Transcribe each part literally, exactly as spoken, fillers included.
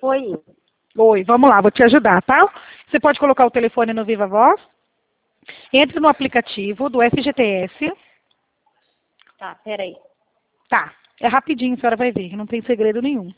Oi. Oi, vamos lá, vou te ajudar, tá? Você pode colocar o telefone no Viva Voz. Entre no aplicativo do F G T S. Tá, peraí. Tá, é rapidinho, a senhora vai ver, que não tem segredo nenhum.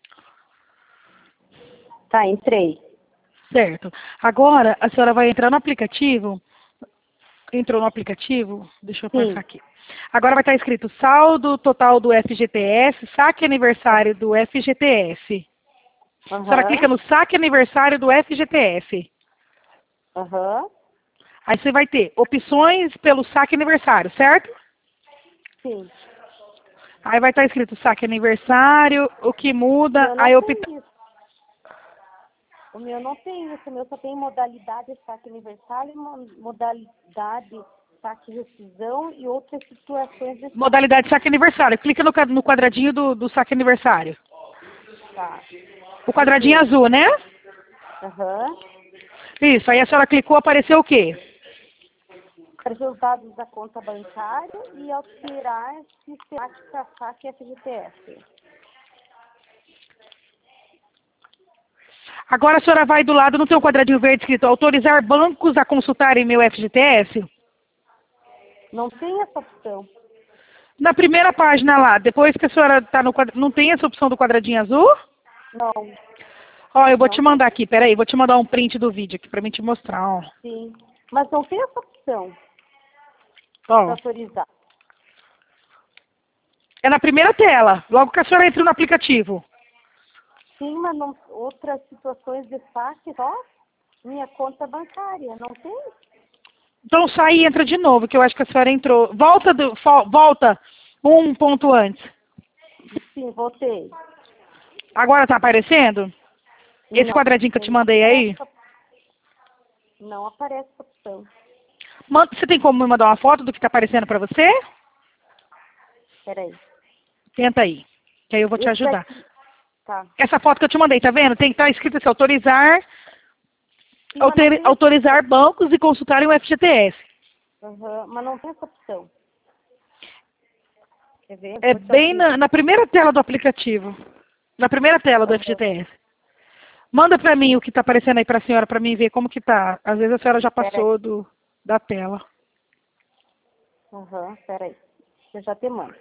Tá, entrei. Certo. Agora, a senhora vai entrar no aplicativo. Entrou no aplicativo? Deixa eu Sim. passar aqui. Agora vai estar escrito saldo total do F G T S, saque aniversário do F G T S. A senhora Aham. clica no saque aniversário do F G T S. Aham. Aí você vai ter opções pelo saque aniversário, certo? Sim. Aí vai estar escrito saque aniversário, o que O muda, meu não aí tem opta... isso. O meu não tem isso. O meu só tem modalidade saque aniversário, mo- modalidade saque rescisão e outras situações de saque. modalidade saque aniversário. Clica no, ca- no quadradinho do, do saque aniversário. Tá. O quadradinho azul, né? Aham. Isso, aí a senhora clicou, apareceu o quê? Trazer os dados da conta bancária e alterar sistemática saque F G T S. Agora a senhora vai do lado, não tem um quadradinho verde escrito autorizar bancos a consultarem meu F G T S? Não tem essa opção. Na primeira página lá, depois que a senhora está no quadradinho, não tem essa opção do quadradinho azul? Não. Ó, eu vou Não te mandar aqui, peraí, vou te mandar um print do vídeo aqui pra mim te mostrar, ó. Sim. Mas não tem essa opção para Ó, autorizar. é na primeira tela, logo que a senhora entra no aplicativo. Sim, mas não, outras situações de saque só minha conta bancária. Não tem? Então sai e entra de novo, que eu acho que a senhora entrou. Volta, do, fo- volta um ponto antes. Sim, voltei. Agora tá aparecendo? Esse Não. quadradinho que eu te Não mandei aí? aparece, não aparece essa opção. Manda- Você tem como me mandar uma foto do que tá aparecendo pra você? Peraí. Tenta aí, que aí eu vou te Esse ajudar. daqui. Tá. Essa foto que eu te mandei, tá vendo? Tem que estar escrito assim, autorizar, Sim, mas não autori- tem, autorizar bancos e consultarem o F G T S. uhum, mas não tem essa opção. Quer ver? É Vou te bem abrir. na, na primeira tela do aplicativo. Na primeira tela do Uhum. F G T S. Manda pra mim o que tá aparecendo aí pra senhora, pra mim ver como que tá. Às vezes a senhora já Peraí. passou do, da tela. Uhum, peraí. Eu já te mando.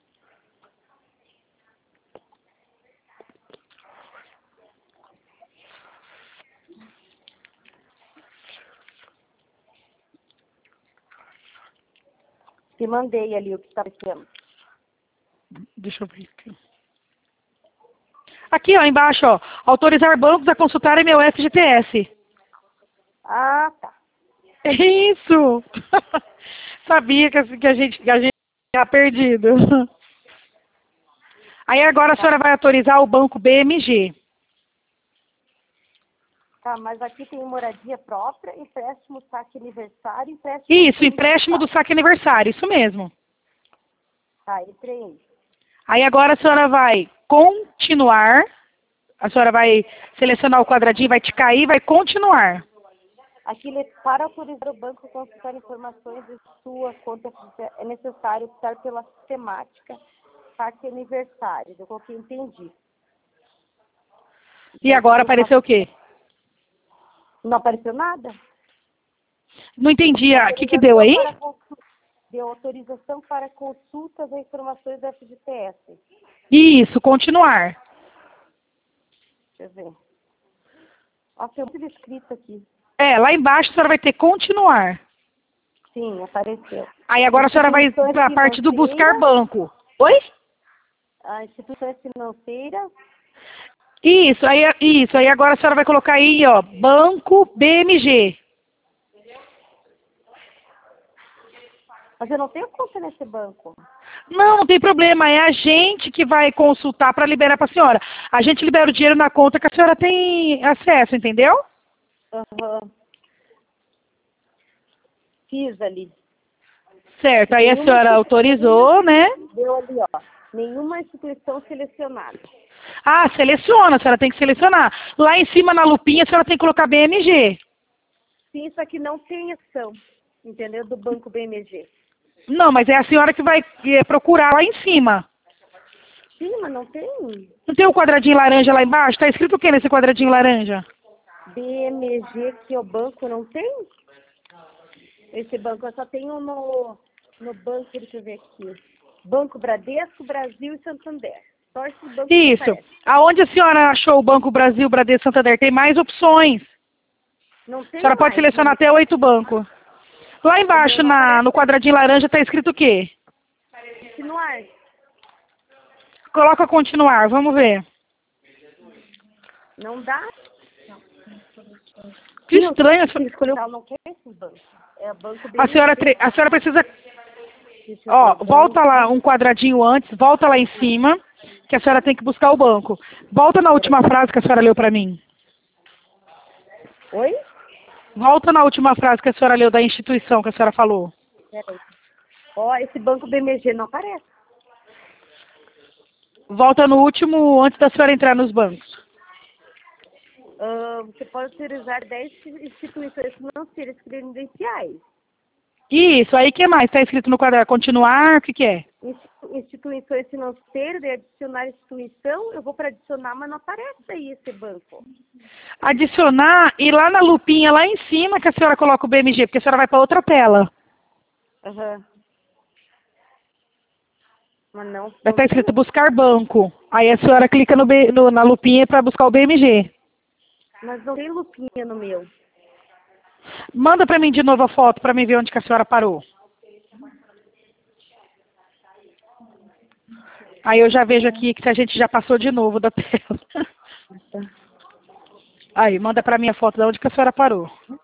Te mandei ali o que está aparecendo. Deixa eu ver aqui. Aqui, ó, embaixo, ó. Autorizar bancos a consultarem meu F G T S. Ah, tá. Isso! Sabia que, assim, que a gente que a gente tinha perdido. Aí agora a Tá. senhora vai autorizar o banco B M G. Tá, mas aqui tem moradia própria, empréstimo, saque aniversário, empréstimo. Isso, fundo de empréstimo do saque. saque aniversário, isso mesmo. Tá, entrei. Aí agora a senhora vai continuar. A senhora vai selecionar o quadradinho, vai te cair, vai continuar. Aqui, ele- para autorizar o banco a consultar informações de sua conta, é necessário optar pela sistemática saque aniversário. Eu coloquei entendi. E Daí agora tem uma... apareceu o quê? Não apareceu nada? Não entendi. O que que deu Autorização aí? para consu- Deu autorização para consultas e informações da F G T S. Isso, continuar. Deixa eu ver. Ó, tem muito escrito aqui. É, lá embaixo a senhora vai ter continuar. Sim, apareceu. Aí agora a senhora vai Instituições para a parte do buscar financeiras, banco. Oi? ah, instituições financeiras, Isso, aí, isso, aí agora a senhora vai colocar aí, ó, Banco B M G. mas eu não tenho conta nesse banco. Não, não tem problema, é a gente que vai consultar para liberar para a senhora. A gente libera o dinheiro na conta que a senhora tem acesso, entendeu? Aham. Fiz ali. Certo, aí a Nenhuma senhora autorizou, né? Deu ali, ó. Nenhuma instituição selecionada. Ah, seleciona, a senhora tem que selecionar. Lá em cima na lupinha a senhora tem que colocar B M G. Sim, isso aqui não tem ação, entendeu? Do Banco B M G. Não, mas é a senhora que vai eh, procurar lá em cima. cima, não tem? Não tem o quadradinho laranja lá embaixo? Tá escrito o que nesse quadradinho laranja? B M G, que é o banco, não tem? Esse banco eu só tenho no, no banco, deixa eu ver aqui. Banco Bradesco, Brasil e Santander. Só esse banco que Isso. aparece. Aonde a senhora achou o Banco Brasil, Bradesco, Santander? Tem mais opções. Não tem A senhora pode mais, selecionar né? até oito bancos. Lá embaixo, não na, aparece. no quadradinho laranja, tá escrito o quê? Continuar. Coloca continuar, vamos ver. Não dá. Que estranho. Tem que escolher. Não quer esse banco. É o banco A senhora, B M G. tre- a senhora precisa... Deixa eu Ó, ver, volta banco. lá um quadradinho antes, volta lá em cima, que a senhora tem que buscar o banco. Volta na última frase que a senhora leu pra mim. Oi? Volta na última frase que a senhora leu da instituição que a senhora falou. Peraí. Ó, esse banco B M G não aparece. Volta no último antes da senhora entrar nos bancos. Ah, você pode utilizar dez instituições financeiras credenciais. Isso, aí o que mais? Tá escrito no quadrado? Continuar, o que que é? Institu- Instituições financeiras, e adicionar instituição, eu vou para adicionar, mas não aparece aí esse banco. Adicionar e lá na lupinha, lá em cima, que a senhora coloca o B M G, porque a senhora vai para outra tela. Aham. Mas não, Vai não estar escrito tem. buscar banco. Aí a senhora clica no B- no- na lupinha para buscar o B M G. Mas não tem lupinha no meu. Manda para mim de novo a foto para mim ver onde que a senhora parou. Aí eu já vejo aqui que a gente já passou de novo da tela. Aí, manda para mim a foto de onde que a senhora parou.